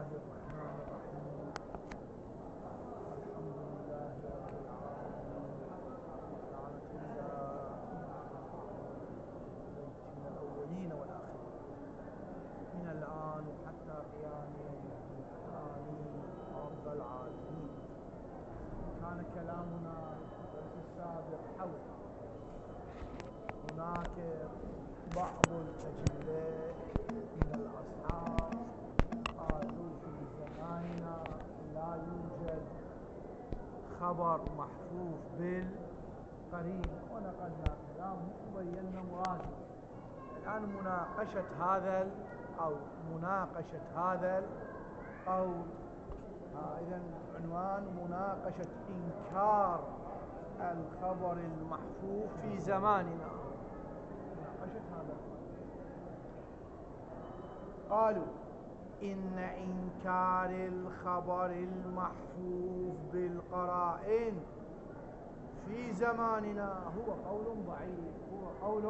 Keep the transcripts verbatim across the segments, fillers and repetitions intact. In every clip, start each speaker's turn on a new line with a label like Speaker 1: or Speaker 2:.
Speaker 1: الله الرحمن الرحيم. الحمد لله رب العالمين، سبحانك من الأولين والآخرين، من الآن وحتى قيام آمين رب العالمين. كان كلامنا في الدرس السابق حول هناك بعض الأجلة من الأصحاب قالوا في زماننا لا يوجد خبر محفوظ بالقرين، ونقلنا كلامه وبينا مراده. الآن مناقشة هذا أو مناقشة هذا القول، إذن عنوان مناقشة إنكار الخبر المحفوظ في زماننا. مناقشة هذا قالوا إن إنكار الخبر المحفوظ بالقرائن في زماننا هو قول ضعيف، هو قول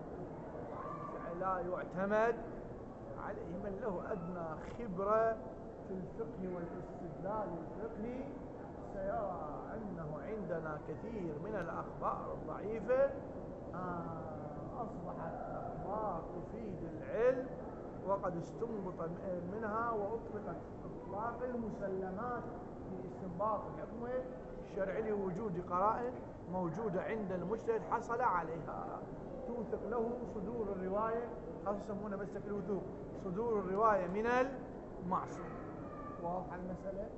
Speaker 1: لا يعتمد عليه من له أدنى خبرة في الفقه والاستدلال الفقهي سيرى أنه عندنا كثير من الأخبار الضعيفة أصبحت أخبار تفيد العلم وقد استنبط منها وأطلقت إطلاق المسلمات في استنباط الحكم الشرعي لوجود قرائن موجودة عند المجتهد حصل عليها توثق له صدور الرواية، خاصة يسمونه مسلك الوثوق، صدور الرواية من المعصوم. واضحة المسألة؟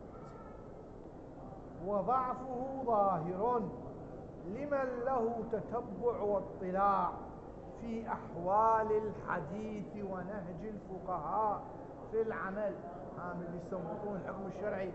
Speaker 1: وضعفه ظاهر لمن له تتبع واطلاع في أحوال الحديث ونهج الفقهاء في العمل، هم اللي يستنبطون الحكم الشرعي،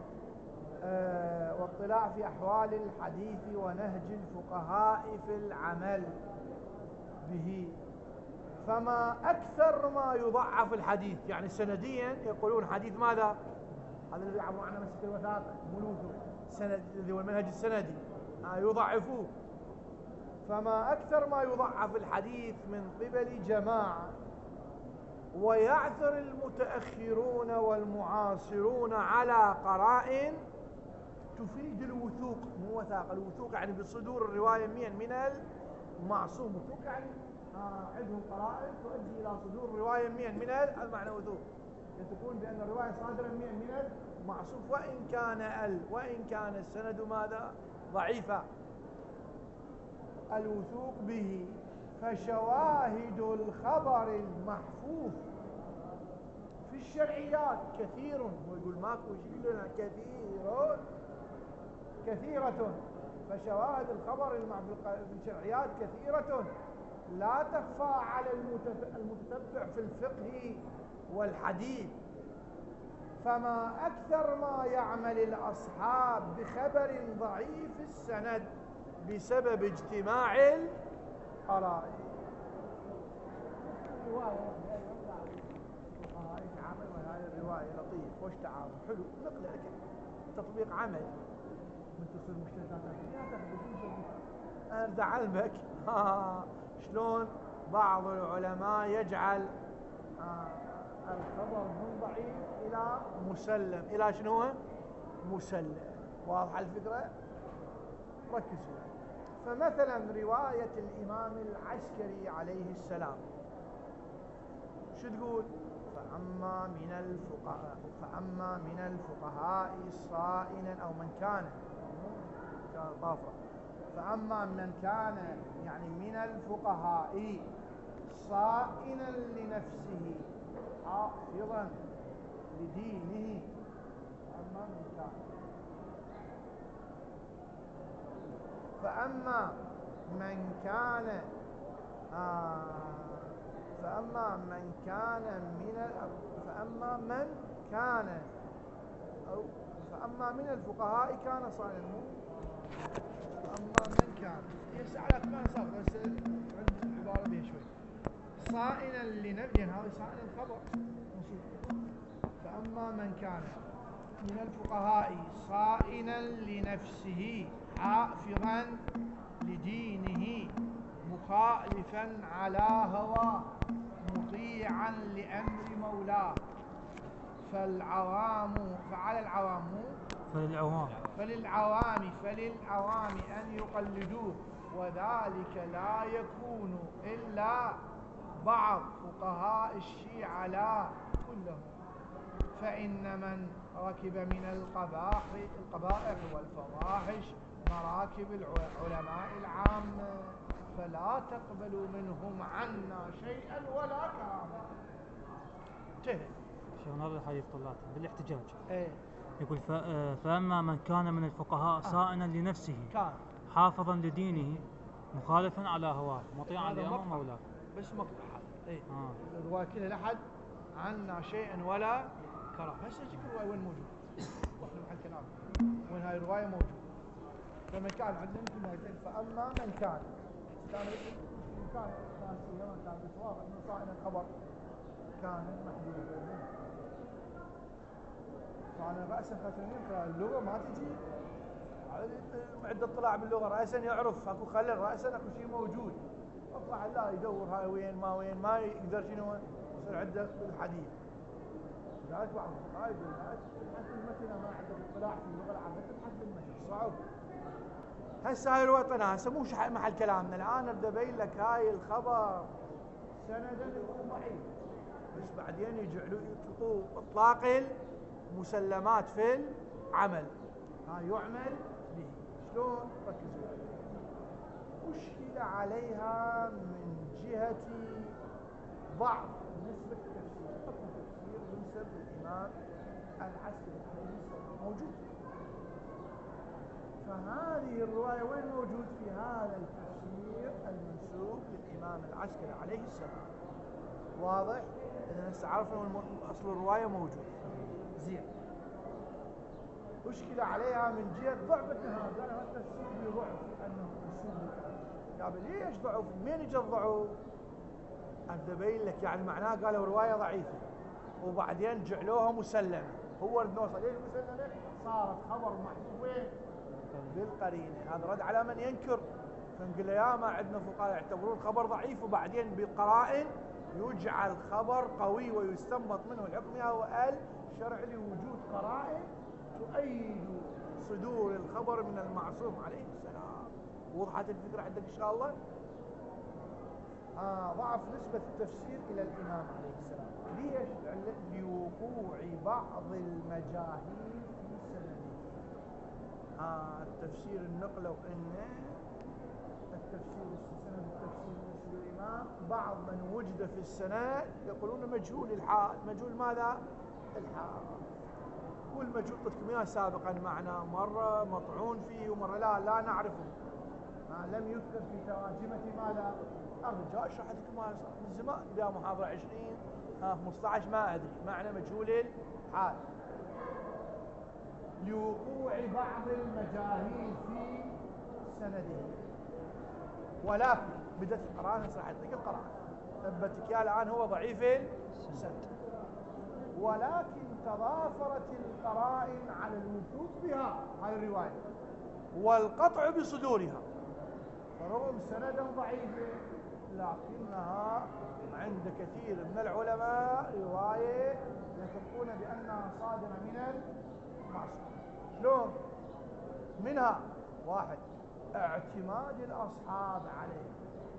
Speaker 1: أه واطلاع في أحوال الحديث ونهج الفقهاء في العمل به. فما أكثر ما يضعف الحديث، يعني سنديا يقولون حديث ماذا؟ هذا الذي يعبر عنه مسك الوثاقة ملوثه سند، الذي هو المنهج السندي، يضعفوه. فما أكثر ما يضعف الحديث من قبل جماعة، ويعثر المتأخرون والمعاصرون على قرائن تفيد الوثوق. مو وثاقة، الوثوق يعني بصدور الرواية من المعصوم. وثوق يعني آه عندهم قرائن تؤدي إلى صدور الرواية من المعنى وثوق، تكون بأن الرواية صادرة من المعصوم وإن كان ال وإن كان السند ماذا؟ ضعيفا. الوثوق به. فشواهد الخبر المحفوظ في الشرعيات كثير، ويقول ماكو شيء لنا كثير كثيرة. فشواهد الخبر المحفوظ في الشرعيات كثيرة لا تخفى على المتتبع في الفقه والحديث. فما أكثر ما يعمل الأصحاب بخبر ضعيف السند بسبب اجتماع القرائن. رواية الفقهاء يتعامل وهذه الرواية لطيف وش تعامل حلو، نقل تطبيق عمل من تصير مشتركات لا تاخذ أرد علمك شلون بعض العلماء يجعل آه الخبر من ضعيف إلى مسلم، إلى شنو؟ مسلم. واضحة الفكرة؟ ركزوا. فمثلا رواية الإمام العسكري عليه السلام شو تقول؟ فأما من الفقهاء فأما من الفقهاء صائنا أو من كان كان طافرة فأما من كان يعني من الفقهاء صائنا لنفسه حافظا لدينه. أما من كان فأما من كان آه فأما من كان من فأما من كان أو فأما من الفقهاء كان صائما. فأما من كان يسألك ما صار بس العبارة بها شوي صائنا لنفسه، هذا صائنا الخبر مصير. فأما من كان من الفقهاء صائنا لنفسه حافظا لدينه مخالفا على هواه مطيعا لأمر مولاه فالعوام فعلى العوام
Speaker 2: فللعوام
Speaker 1: فللعوام فللعوام أن يقلدوه، وذلك لا يكون إلا بعض فقهاء الشيعة لا كلهم. فإن من ركب من القبائح القبائح والفواحش مراكب العلماء العامة فلا تقبلوا منهم عنا شيئا ولا كرامة. انتهى.
Speaker 2: شيخنا هذا الحديث طلعته بالاحتجاج.
Speaker 1: ايه
Speaker 2: يقول فأما من كان من الفقهاء صائنا لنفسه كان حافظا لدينه مخالفا على هواه مطيعا لأمر مولاه.
Speaker 1: بس مقطع هذا. ايه آه. الرواية كلها لحد عنا شيئا ولا كرامة. هسه نجيك الرواية وين موجود؟ واحنا محل كلام وين هاي الرواية موجود. فمن كان عندنا مثل ما قلت فأما من كان كان كان كان كان بصواب انه صائنا الخبر كان محدود. فأنا رأسا خاتمين فاللغة ما تجي عند اطلاع باللغة رأسا يعرف اكو خلل رأسا اكو شيء موجود اطلع لا يدور هاي وين ما وين ما يقدر شنو يصير عنده بالحديث. لذلك بعض الفقهاء يقول حتى المتن ما عنده اطلاع في اللغة العربية تبحث بالمتن صعب. هسه هاي الوطن هسه مو محل كلامنا الآن ابدا ابين لك هاي الخبر سندا يكون ضعيف بس بعدين يجعلوا يطلقوا اطلاق مسلمات في العمل. ها يعمل به شلون؟ ركزوا. أشكل عليها من جهة بعض نسبة التفسير. التفسير ينسب للإمام العسكري عليه السلام موجود. فهذه الرواية وين موجود؟ في هذا التفسير المنسوب للإمام العسكري عليه السلام. واضح؟ إذا هسه عرفنا أصل الرواية موجود. زين. أشكل عليها من جهة ضعفتها. قال هذا التفسير بضعف أنه منسوب. قال ليش ضعف؟ مين اجى الضعف؟ أبدأ أبين لك يعني معناه قالوا رواية ضعيفة وبعدين جعلوها مسلمة. هو نوصل ليش مسلمة؟ صارت خبر محفوظ وين؟ بالقرينة. هذا رد على من ينكر. فنقول له يا ما عندنا فقهاء يعتبرون خبر ضعيف وبعدين بالقرائن يجعل خبر قوي ويستنبط منه الحكم. هو الشرع لوجود قرائن تؤيد صدور الخبر من المعصوم عليه السلام. وضحت الفكرة عندك إن شاء الله؟ آه ضعف نسبة التفسير إلى الإمام عليه السلام. ليش؟ لوقوع بعض المجاهيل في سنده. آه التفسير النقل وإنه التفسير السنة التفسير مثل الإمام بعض من وجد في السنة يقولون مجهول الحال. مجهول ماذا؟ الحال. والمجهول قلتكم اياه سابقا معنا مرة مطعون فيه ومرة لا لا نعرفه. ما لم يذكر في تراجمة ماذا؟ أرجع أشرح لكم من زمان بها محاضرة عشرين ها خمسة عشر ما أدري معنى مجهول الحال. لوقوع بعض المجاهيل في سنده. ولكن بدت القرآن صراحة يعطيك القرآن ثبتك يا الآن هو ضعيف السند. ولكن تضافرت القرائن على الوثوق بها هذه الرواية والقطع بصدورها. فرغم سندا ضعيفة لكنها عند كثير من العلماء رواية يثقون بأنها صادرة من المعصوم. شلون؟ منها واحد اعتماد الأصحاب عليه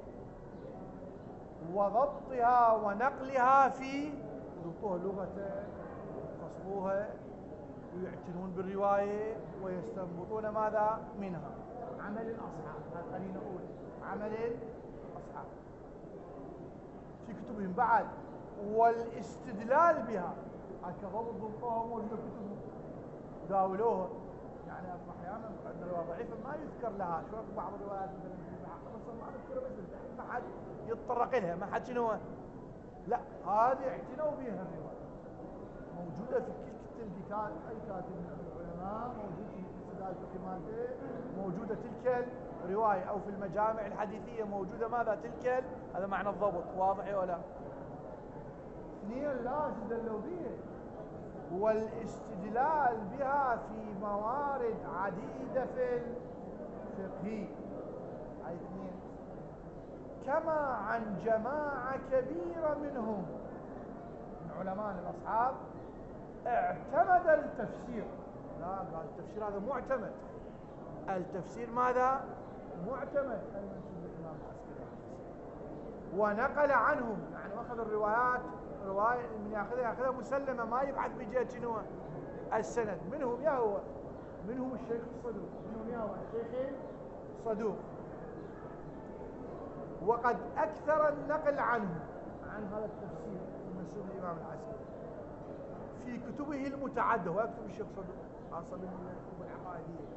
Speaker 1: وضبطها ونقلها في يضبطوها لغة يفصلوها ويعتنون بالرواية ويستنبطون ماذا منها. عمل الأصحاب. هذا خلينا نقول عمل الأصحاب في كتبهم بعد والاستدلال بها. هكذا ضبطوها موجودة كتبهم داولوها. يعني أحيانا عندنا رواية ضعيفة ما يذكر لها. شو بعض الروايات مثلا في الحق ما نذكرها بس ما حد يتطرق لها. ما حد شنو لا هذه اعتنوا بها الرواية موجودة في كل كتاب أي كاتب من العلماء موجود في الاستدلال الفقهي موجودة تلك الرواية أو في المجامع الحديثية موجودة ماذا تلك. هذا معنى الضبط. واضح ولا؟ اثنين لا استدلوا بها والاستدلال بها في موارد عديدة في الفقه. هاي اثنين. كما عن جماعة كبيرة منهم من علماء الأصحاب اعتمد التفسير. لا، قال التفسير هذا معتمد. التفسير ماذا؟ معتمد المنسوب للإمام العسكري، ونقل عنهم، يعني أخذ الروايات، رواية من ياخذها ياخذها مسلمة، ما يبحث بجهة شنو السند. منهم يا هو منهم الشيخ الصدوق، منهم يا هو الشيخ الصدوق. وقد أكثر النقل عنه عن هذا التفسير المنسوب للإمام العسكري في كتبه المتعددة، ويكتب الشيخ صدوق خاصة بالكتب العقائدية.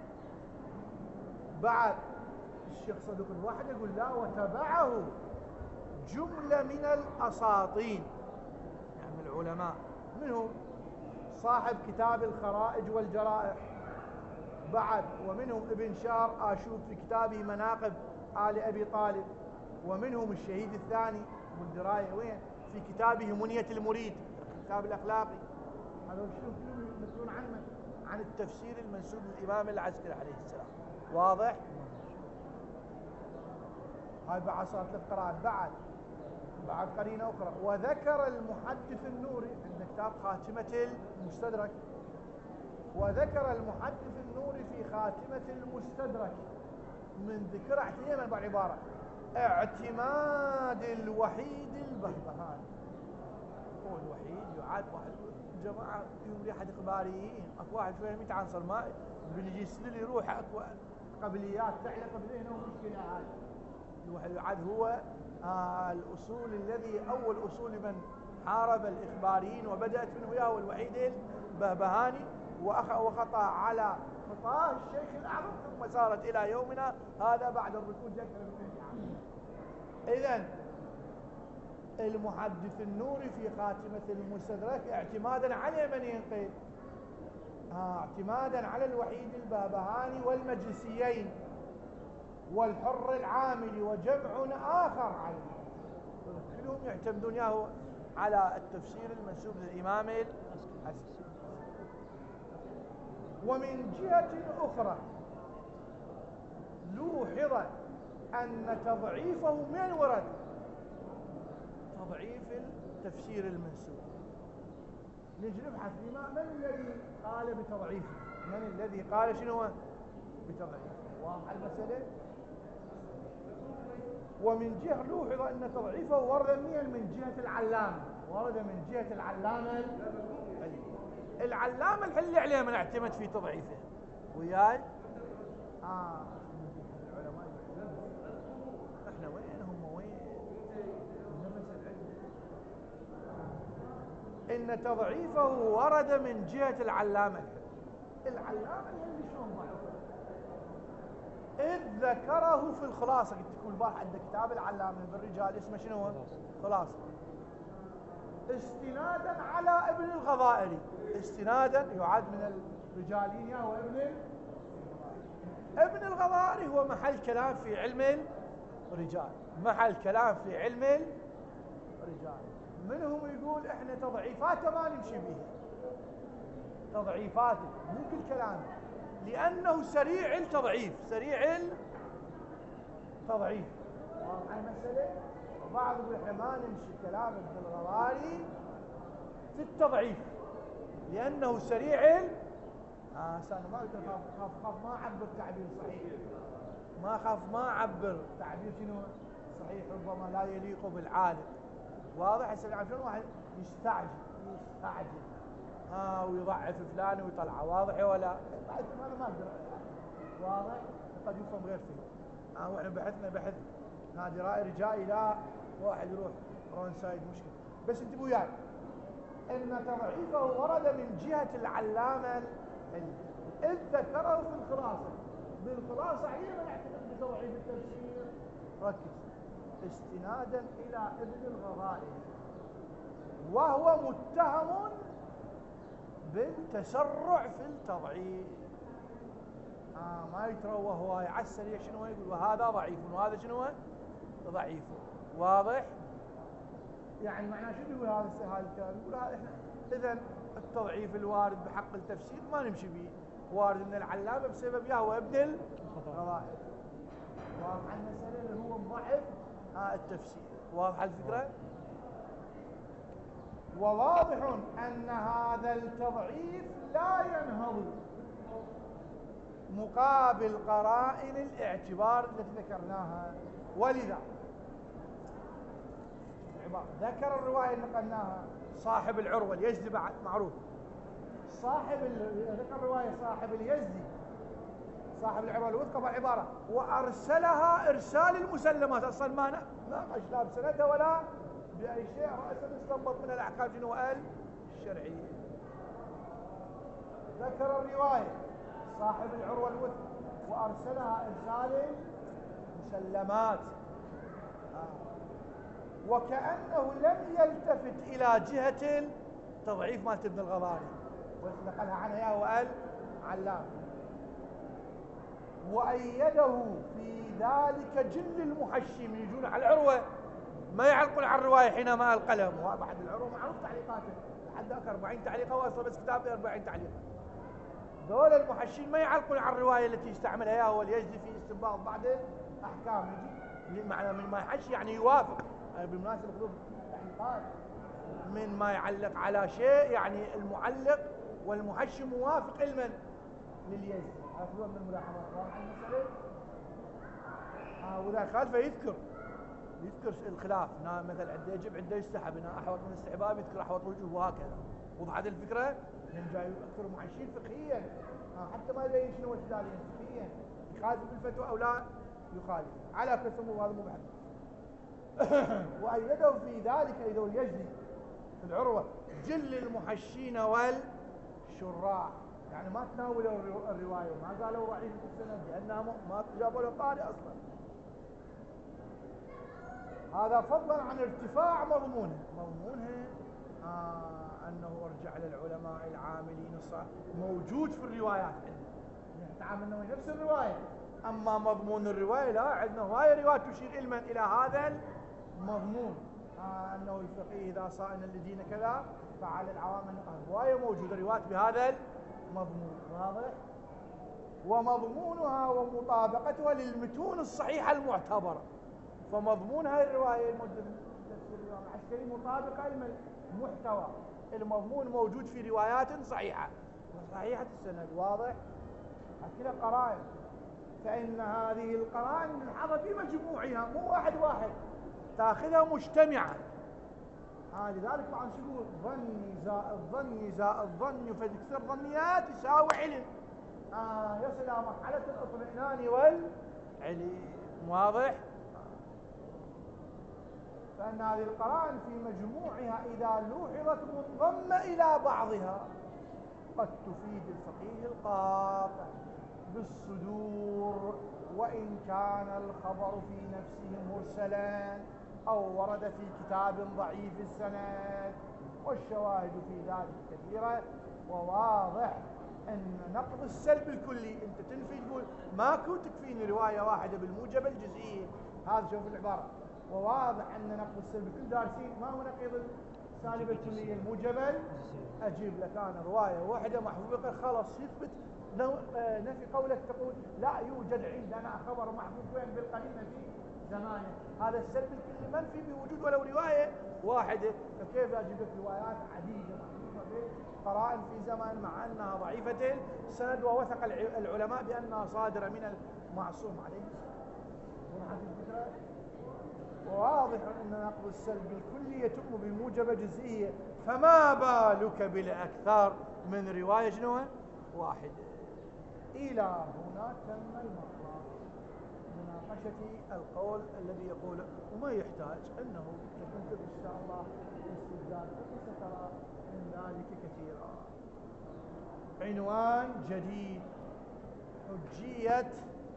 Speaker 1: بعد الشيخ صدوق الواحد يقول لا، وتبعه جملة من الأساطين، يعني من العلماء، منهم صاحب كتاب الخرائج والجرائح، بعد ومنهم ابن شار آشوب في كتابه مناقب آل أبي طالب، ومنهم الشهيد الثاني والدراية وين في كتابه منية المريد، الكتاب الأخلاقي. هذا شنو كلهم يمثلون عنه عن التفسير المنسوب للإمام العسكري عليه السلام. واضح؟ هاي بعد صارت للقراءة. بعد بعد قرينة أخرى، وذكر المحدث النوري عند كتاب خاتمة المستدرك، وذكر المحدث النوري في خاتمة المستدرك من ذكر اعتماد بعبارة اعتماد الوحيد البهبهاني. هو الوحيد يعاد واحد جماعة يوم لي أحد إخباريين، أكو واحد شوية ميت عنصر ما بيجي يسلل يروح، أكو قبليات تعلق بينه ومشكلة. هاي الوحيد يعاد هو آه الأصول الذي أول أصول من حارب الإخباريين وبدأت منه وياه الوحيد البهبهاني، وخطأ على خطاه الشيخ الأعظم، ثم سارت إلى يومنا هذا بعد الركود ذكر. إذن المحدث النوري في خاتمة المستدرك اعتمادا على من ينقل؟ آه اعتمادا على الوحيد البهبهاني والمجلسيين والحر العاملي وجمع آخر عليه، كلهم يعتمدون ياهو على التفسير المنسوب للإمام العسكري. ومن جهة أخرى لوحظ أن تضعيفه من ورد تضعيف التفسير المنسوب. نجي نبحث لما من الذي قال بتضعيفه، من الذي قال شنو بتضعيفه. واضح المسألة؟ ومن جهة لوحظ أن تضعيفه ورد من جهة العلامة، ورد من جهة العلامة العلامة الحلي عليه من اعتمد في تضعيفه وياي. آه العلماء احنا وين هم وين نفس العلم. إن تضعيفه ورد من جهة العلامة. العلامة اللي شلون ضعفه؟ إذ ذكره في الخلاصة. قلت لكم البارح عند كتاب العلامة بالرجال اسمه شنو؟ خلاصة. استنادا على ابن الغضائري، استنادا يعد من الرجالين يا هو ابن ابن الغضائري، هو محل كلام في علم الرجال، محل كلام في علم الرجال. منهم يقول احنا تضعيفاته ما نمشي بها، تضعيفاته مو كل كلامه، لأنه سريع التضعيف، سريع التضعيف. واضح المسألة؟ وبعض يقول احنا ما نمشي كلام ابن الغضائري في التضعيف لأنه سريع ال... آه أنا ما قلت خاف خاف خاف ما أعبر تعبير صحيح، ما خاف ما أعبر تعبير شنو صحيح ربما لا يليق بالعالم. واضح؟ هسه شلون واحد يستعجل يستعجل اه ويضعف فلان ويطلعه، واضح ولا؟ بعد هذا ما اقدر. واضح؟ قد يفهم غير فيه. اه واحنا بحثنا بحث نادي رائي رجائي، لا واحد يروح رون سايد مشكله. بس انتبهوا وياي ان تضعيفه ورد من جهه العلامه اذ ذكره في الخلاصه. بالخلاصه حينما نعتقد بتضعيف التفسير ركز استنادا الى ابن الغضائري، وهو متهم بالتسرع في التضعيف. آه ما يتروى هو على السريع شنو يقول وهذا ضعيف وهذا شنو ضعيف. واضح؟ يعني معناه شنو يقول هذا هذا الكلام؟ يقول هذا احنا اذا التضعيف الوارد بحق التفسير ما نمشي به، وارد من العلامه بسبب يا هو ابن الغضائري. واضح المساله اللي هو مضعف آه التفسير. واضح الفكره؟ وواضح أن هذا التضعيف لا ينهض مقابل قرائن الاعتبار التي ذكرناها. ولذا ذكر الرواية اللي نقلناها صاحب العروة اليزدي بعد معروف، صاحب ذكر الرواية صاحب اليزدي صاحب العروة الوثقى بالعبارة وأرسلها إرسال المسلمات، أصلا ما ناقش لا بسندها ولا بأي شيء، رأسا استنبط من الأحكام شنو قال الشرعية. ذكر الرواية صاحب العروة الوثقى وأرسلها إرسال المسلمات، آه. وكأنه لم يلتفت إلى جهة التضعيف مالت ابن الغضاري ونقلها عنها يا وقال علام، وأيده في ذلك جل المحشم يجون على العروة ما يعلقون على الرواية حينما القلم، وهذا أحد العروة معروف تعليقاته لحد أربعين تعليقة وأصلا بس كتاب أربعين تعليقة. دول المحشين ما يعلقون على الرواية التي استعملها يا هو اليزدي في استنباط بعض الأحكام، يجي معنى من ما يحش يعني يوافق، بالمناسبة خذوا تعليقات من ما يعلق على شيء يعني المعلق والمحشي موافق علما لليزدي، هذا من الملاحظات واضحة المسألة. آه وإذا خالفه يذكر يذكر الخلاف، مثلا عنده يجب عنده يستحب هنا أحوط من الاستحباب يذكر أحوط الوجوه وهكذا. وضحت الفكرة؟ من جاي أكثر محشين فقهيا آه حتى ما يبين شنو الاستدلالين فقهيا يخالف بالفتوى أو لا يخالف على قسم، وهذا مو بحث. وأيده في ذلك أيده اليزدي في العروة جل المحشين والشراح، يعني ما تناولوا الرواية وما قالوا ضعيف السند لأنها ما جابوا له قارئ أصلا، هذا فضلا عن ارتفاع مضمونه مضمونها آه أنه ارجع للعلماء العاملين الصالح موجود في الروايات عندنا نتعامل ويا نفس الرواية، أما مضمون الرواية لا، عندنا هواية روايات تشير علما إلى هذا المضمون آه أنه الفقيه إذا صائن الذين كذا فعلى العوام النقاهة، هواية موجودة روايات بهذا المضمون واضح. ومضمونها ومطابقتها للمتون الصحيحة المعتبرة، فمضمون هاي الرواية الموجودة في الرواية العسكري مطابقة المحتوى، المضمون موجود في روايات صحيحة صحيحة السند واضح. كلا قرائن، فإن هذه القرائن نلحظها في مجموعها مو واحد واحد، تاخذها مجتمعة. آه لذلك طبعا شو يقول ظني زائد ظني زائد ظني فتكثر ظنيات يساوي علم، آه يصل إلى مرحلة الاطمئنان والعلم واضح. فإن هذه القرائن في مجموعها إذا لوحظت منضمة إلى بعضها قد تفيد الفقيه القاطع بالصدور، وإن كان الخبر في نفسه مرسلا أو ورد في كتاب ضعيف السند، والشواهد في ذلك كثيرة. وواضح أن نقض السلب الكلي أنت تنفي تقول ماكو تكفيني رواية واحدة بالموجب الجزئية، هذا شوف العبارة. وواضح أن نقض السلب الكلي دارسين ما هو نقيض السالب الكلية الموجبة، أجيب لك أنا رواية واحدة محفوظة خلاص يثبت نفي قولك تقول لا يوجد عندنا خبر محفوظ وين بالقرينة في زمانه، هذا السلب الكلي منفي بوجود ولو رواية واحدة، فكيف أجيب لك روايات عديدة محفوظة قرائن في زمن مع أنها ضعيفة السند ووثق العلماء بأنها صادرة من المعصوم عليه السلام. وواضح أن نقض السلب الكلي يتم بموجب جزئية، فما بالك بالأكثر من رواية شنو واحدة. إلى هنا تم المطلب مناقشة القول الذي يقول وما يحتاج أنه تكون إن شاء الله الاستدلال سترى من ذلك كثيرا. عنوان جديد: حجية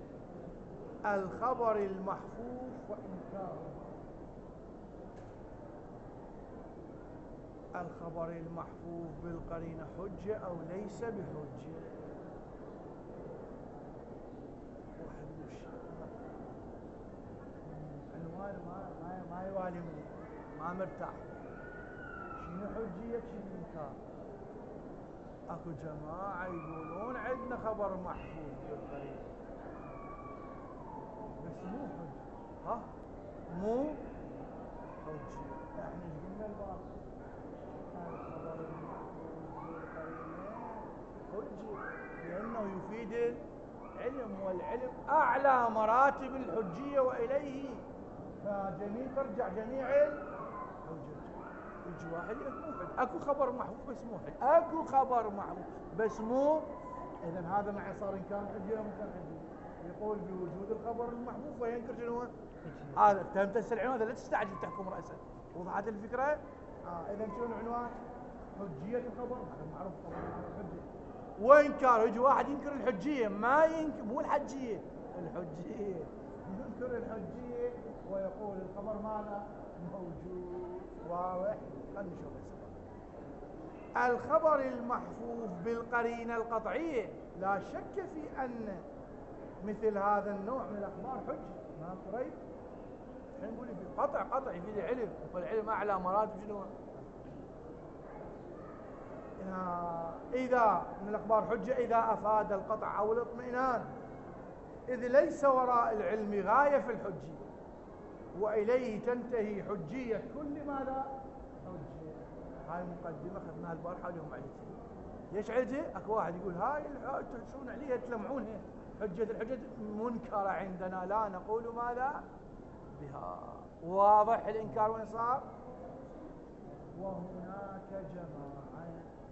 Speaker 1: الخبر المحفوظ وإنكاره. الخبر المحفوظ بالقرينة حجة أو ليس بحجة؟ عنوان ما ما ما يوالمني، ما مرتاح. شنو حجية شنو إنكار؟ اكو جماعة يقولون عندنا خبر محفوظ بالقرينة بس مو حجة، ها مو حجة. احنا ايش قلنا الباب؟ الخبر المحفوظ بالقرينة حجة لأنه يفيد العلم، والعلم أعلى مراتب الحجية وإليه فجميع ترجع جميع الحجج. يجي واحد يقول مو حج، اكو خبر محفوظ بس مو حج، اكو خبر محفوظ بس مو. اذا هذا مع صار ان كان حجه او كان حجه، يقول بوجود الخبر المحفوظ وينكر شنو هذا. فهمت هسه العنوان هذا؟ لا تستعجل تحكم راسا. وضحت الفكره؟ اه اذا شنو العنوان؟ حجيه الخبر، هذا معروف خبر حجه. وانكار، يجي واحد ينكر الحجيه، ما ينكر مو الحجيه، الحجيه ينكر الحجيه ويقول الخبر ماذا؟ موجود. واضح؟ خلينا نشوف الخبر المحفوظ بالقرينه القطعيه. لا شك في ان مثل هذا النوع من الاخبار حجه. ما قريب الحين نقول في قطع قطع يفيد العلم، والعلم اعلى مراتب شنو؟ اذا من الاخبار حجه اذا افاد القطع او الاطمئنان، اذ ليس وراء العلم غايه في الحجيه، واليه تنتهي حجيه كل ماذا؟ حجه. هاي مقدمه اخذناها البارحه اليوم علتها. ليش علتها؟ اكو واحد يقول هاي تحسون عليها تلمعونها، حجه الحجه منكره عندنا لا نقول ماذا بها. واضح الانكار وين صار؟ وهناك جماعه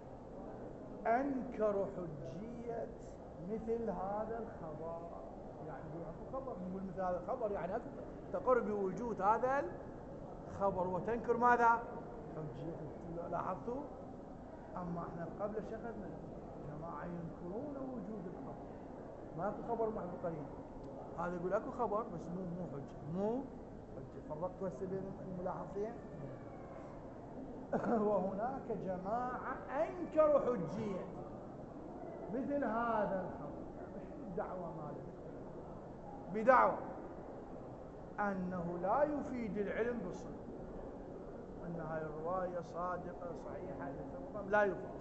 Speaker 1: انكروا حجيه مثل هذا الخبر. يعني يقول اكو خبر، نقول مثل هذا الخبر يعني اكو تقر بوجود هذا الخبر وتنكر ماذا؟ حجيته. لاحظتوا؟ اما احنا قبل شغلنا جماعه ينكرون وجود الخبر، ماكو خبر محفوظ قرين. هذا يقول اكو خبر بس مو مو حجه، مو حجه. فرقتوا هسه بين الملاحظين. وهناك جماعه انكروا حجيه مثل هذا الخبر. مش دعوه مالك، بدعوى انه لا يفيد العلم بالصدق، ان هاي الروايه صادقه صحيحه لا يفيد.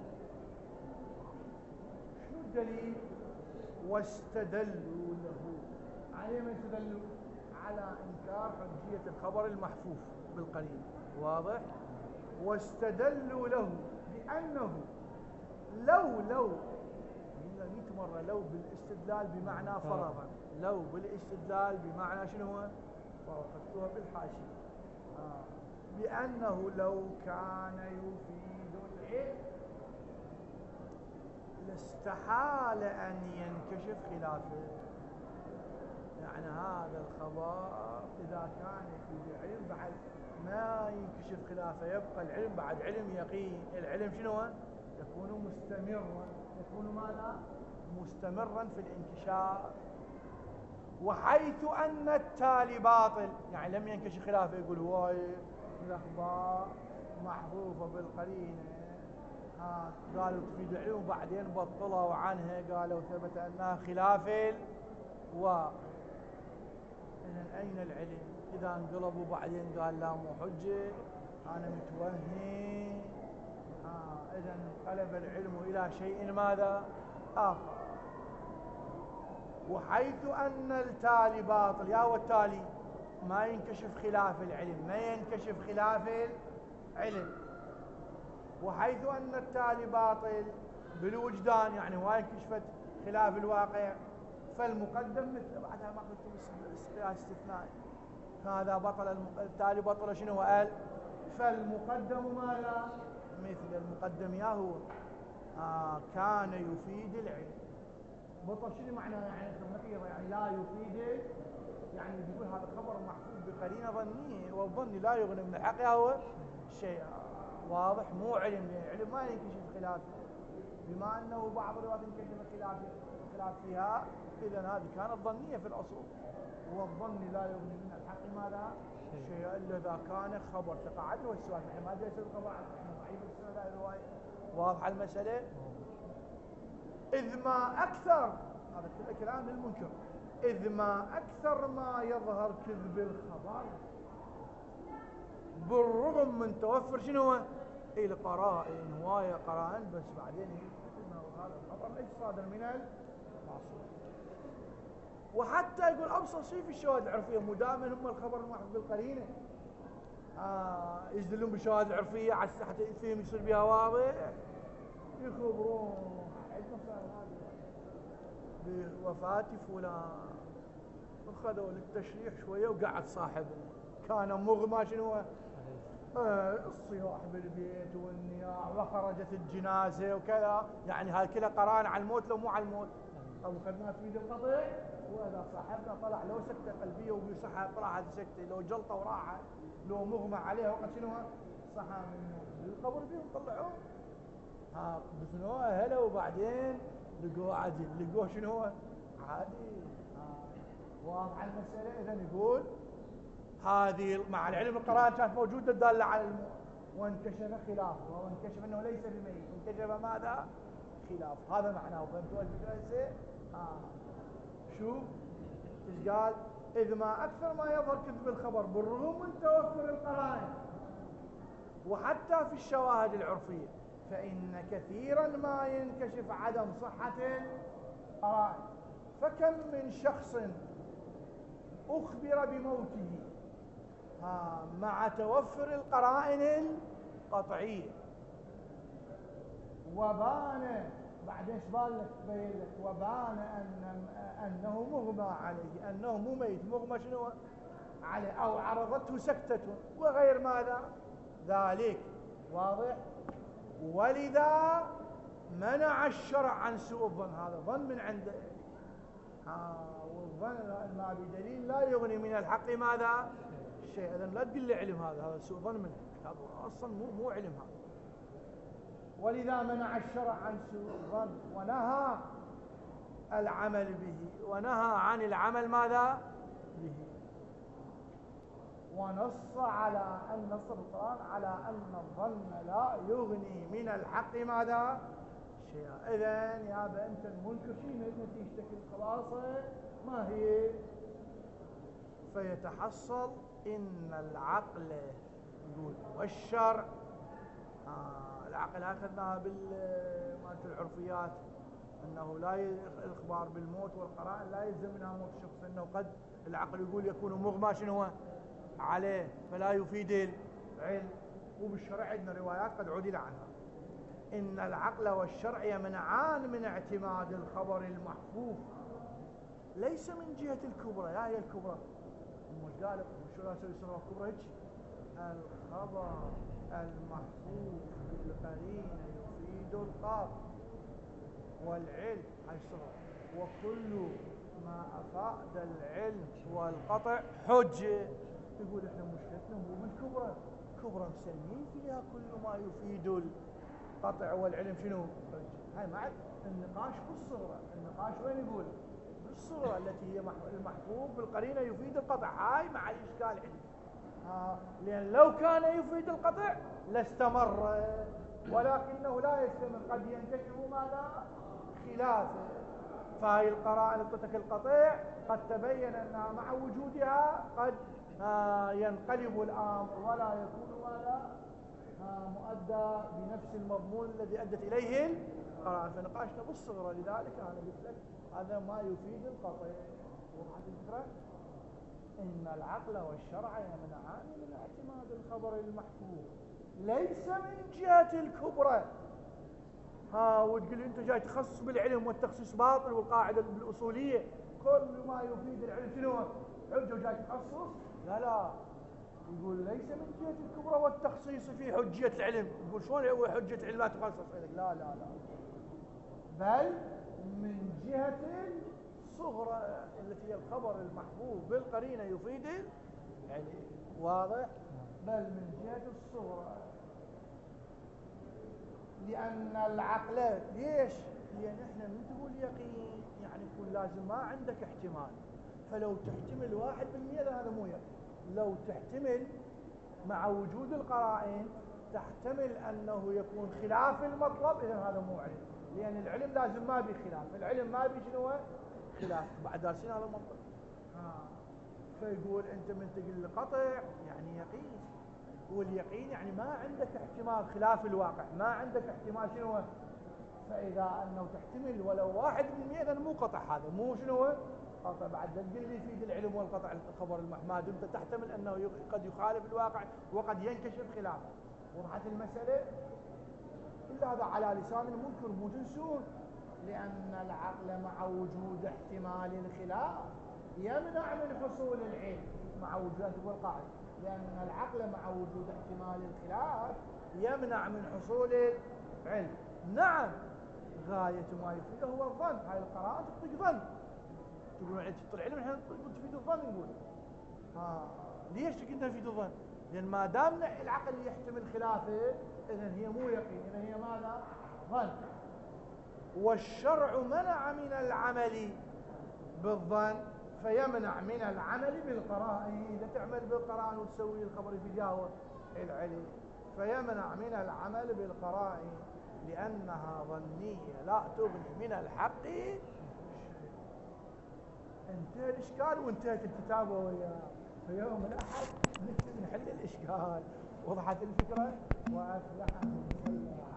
Speaker 1: شنو الدليل؟ واستدلوا له. على ما استدلوا؟ على انكار حجيه الخبر المحفوظ بالقرينه. واضح؟ واستدلوا له بانه لو لو مئة مره لو بالاستدلال بمعنى فرضا، لو بالاستدلال بمعنى شنو هو؟ فرضتوها بالحاشيه. آه. بأنه لو كان يفيد العلم لاستحال أن ينكشف خلافه. يعني هذا الخبر إذا كان يفيد العلم بعد ما ينكشف خلافه، يبقى العلم بعد علم يقين. العلم شنو هو؟ يكون مستمرا، يكون ماذا؟ مستمرا في الانكشاف. وحيث أن التالي باطل، يعني لم ينكشف خلافه، يقول هواي الأخبار محفوظة بالقرينة، ها قالوا تفيد العلم وبعدين بطلوا عنها، قالوا ثبت أنها خلاف الواقع. إذن أين العلم؟ إذا انقلبوا بعدين قال لا مو حجة أنا متوهم، ها إذن انقلب العلم إلى شيء ماذا؟ آخر. وحيث أن التالي باطل، يا والتالي ما ينكشف خلاف العلم، ما ينكشف خلاف العلم. وحيث أن التالي باطل بالوجدان، يعني هواي انكشفت خلاف الواقع، فالمقدم مثل بعدها ما قلت قياس استثنائي، هذا بطل التالي بطل شنو قال؟ فالمقدم ماذا؟ مثل المقدم يا هو آه كان يفيد العلم. بطل شنو معناه؟ يعني نقيضه، يعني لا يفيد، يعني يقول هذا خبر محفوظ بقرينه ظنيه، والظن لا يغني من الحق هو شيء. واضح؟ مو علم، علم ما ينكشف خلافه، بما انه بعض الروايات انكشف خلاف خلاف فيها، اذا هذه كانت ظنيه في الاصول، والظن لا يغني من الحق ماذا؟ شيء الا اذا كان خبر ثقه. عدل والسؤال نحن ما جالس الخبر عن ضعيف السنه لا روايه. واضحه المساله؟ إذ ما أكثر، هذا كله كلام للمنكر، إذ ما أكثر ما يظهر كذب الخبر بالرغم من توفر شنو القرائن، هواية قرائن، بس بعدين هذا الخبر ليس صادر من المعصوم. وحتى يقول أبسط شيء في الشواهد العرفية مداما هم الخبر المحفوظ بالقرينة. آه يستدلون بالشواهد العرفية حتى فيهم يصير بها واضح، يخبرون بوفاة فلان، أخذوا للتشريح شوية وقعد صاحبنا كان مغمى شنو آه الصياح بالبيت والنياح وخرجت الجنازة وكذا، يعني هاي كلها قرائن على الموت لو مو على الموت. أو خدنا في القطع وإذا صاحبنا طلع لو سكتة قلبية وبيصحى راحت سكتة، لو جلطة وراحت، لو مغمى عليها وقت شنو صحى من القبر بيهم طلعوه ها بثنوه هلا، وبعدين لقوه عادي، لقوه شنو عادي. واضح المسألة. إذا يقول هذه مع العلم القرائن كانت موجودة دالة على الموت، وانكشف خلافه، وانكشف أنه ليس بميت، وانكشف ماذا خلاف. هذا معناه. فهمتوا الفكرة؟ آه. شو ايش قال؟ إذ ما أكثر ما يظهر كذب الخبر بالرغم من توفر القرائن وحتى في الشواهد العرفية، فإن كثيرا ما ينكشف عدم صحة القرائن. فكم من شخص أخبر بموته ها مع توفر القرائن القطعية، وبان بعد ايش بان لك بين لك وبان أن أنه مغمى عليه، أنه مو ميت، مغمى شنو عليه، أو عرضته سكتة وغير ماذا ذلك. واضح؟ ولذا منع الشرع عن سوء الظن. هذا ظن من عنده آه والظن ما بدليل لا يغني من الحق ماذا شيء. إذن لا تقل لي علم، هذا هذا سوء ظن منه، هذا أصلا مو مو علم هذا. ولذا منع الشرع عن سوء الظن ونهى العمل به، ونهى عن العمل ماذا به، ونص على أن نص القرآن على أن الظن لا يغني من الحق ماذا شيئا. إذن يا أبا أنت المنكر شيء نتيجتك الخلاصة ما هي؟ فيتحصل إن العقل يقول والشرع آه العقل أخذناها بالمالت العرفيات أنه لا الإخبار بالموت والقرائن لا يلزم منها موت الشخص، أنه قد العقل يقول يكون مغمى شنو عليه فلا يفيد العلم. وبالشرع عندنا روايات قد عدل عنها. إن العقل والشرع يمنعان من اعتماد الخبر المحفوظ ليس من جهة الكبرى. يا هي الكبرى مش قال شو لا يسوي سنة الكبرى هيك الخبر المحفوظ بالقرينة يفيد القاطع والعلم هاي الصغر، وكل ما أفاد العلم والقطع حجة. يقول احنا مشكلتنا مو بالكبرى، كبرى مسمين فيها كل ما يفيد القطع والعلم شنو حجة. هاي مع النقاش بالصغرى. النقاش وين يقول بالصغرى التي هي المحفوظ بالقرينة يفيد القطع، هاي مع الإشكال عندي آه لأن لو كان يفيد القطع لاستمر، ولكنه لا يستمر، قد ينكشف ماذا خلافه. فهي القرائن التك القطيع قد تبين أنها مع وجودها قد آه ينقلب الأمر ولا يكون ماذا آه مؤدى بنفس المضمون الذي أدت إليه القرائن. فنقاشنا بالصغرى، لذلك أنا قلت لك هذا ما يفيد القطع. وضحت الفكرة؟ إن العقل والشرع يمنعان من اعتماد الخبر المحفوظ ليس من جهة الكبرى. ها وتقول انت جاي تخصص بالعلم والتخصيص باطل، والقاعدة الأصولية كل ما يفيد العلم شنو حجة وجاي تخصص. لا لا، يقول ليس من جهة الكبرى والتخصيص في حجية العلم. يقول شلون هو حجة العلم لا تخصص؟ لا لا لا، بل من جهة الصغرى التي هي الخبر المحفوظ بالقرينة يفيد العلم. واضح؟ بل من جهة الصغرى، لأن العقل ليش؟ لأن احنا من تقول يقين يعني يكون لازم ما عندك احتمال. فلو تحتمل واحد بالمئة هذا مو يقين. لو تحتمل مع وجود القرائن تحتمل أنه يكون خلاف المطلب، إذن هذا مو علم. لأن العلم لازم ما بي خلاف، العلم ما بي شنو خلاف. بعد دارسين هذا المنطق. آه. فيقول أنت من تقول قطع يعني يقين، واليقين يعني ما عندك احتمال خلاف الواقع، ما عندك احتمال شنو. فإذا أنه تحتمل ولو واحد بالمئة إذن مو قطع، هذا مو شنو قطع بعد لا تقول لي يفيد العلم والقطع الخبر المحمود، انت تحتمل انه قد يخالف الواقع وقد ينكشف خلافه. وضحت المساله؟ كل هذا على لسان المنكر مو تنسون، لان العقل مع وجود احتمال الخلاف يمنع من حصول العلم، مع وجود القاعده، لان العقل مع وجود احتمال الخلاف يمنع من حصول العلم. نعم غايه ما يفيده هو الظن، هاي القراءه تطلق ظن، تقولون عندك العلم احنا تفيد الظن، نقول ها ليش قلنا تفيد الظن؟ لان ما دام العقل يحتمل خلافه اذا هي مو يقين، اذا هي ماذا؟ ظن. والشرع منع من العمل بالظن فيمنع من العمل بالقرائن. لا تعمل بالقرائن وتسوي الخبر يتجاوز العلم، فيمنع من العمل بالقرائن لأنها ظنية لا تغني من الحق. انتهى الإشكال وانتهت الكتابة وياه. في يوم الأحد نحل الإشكال. وضحت الفكرة؟ وأفلح من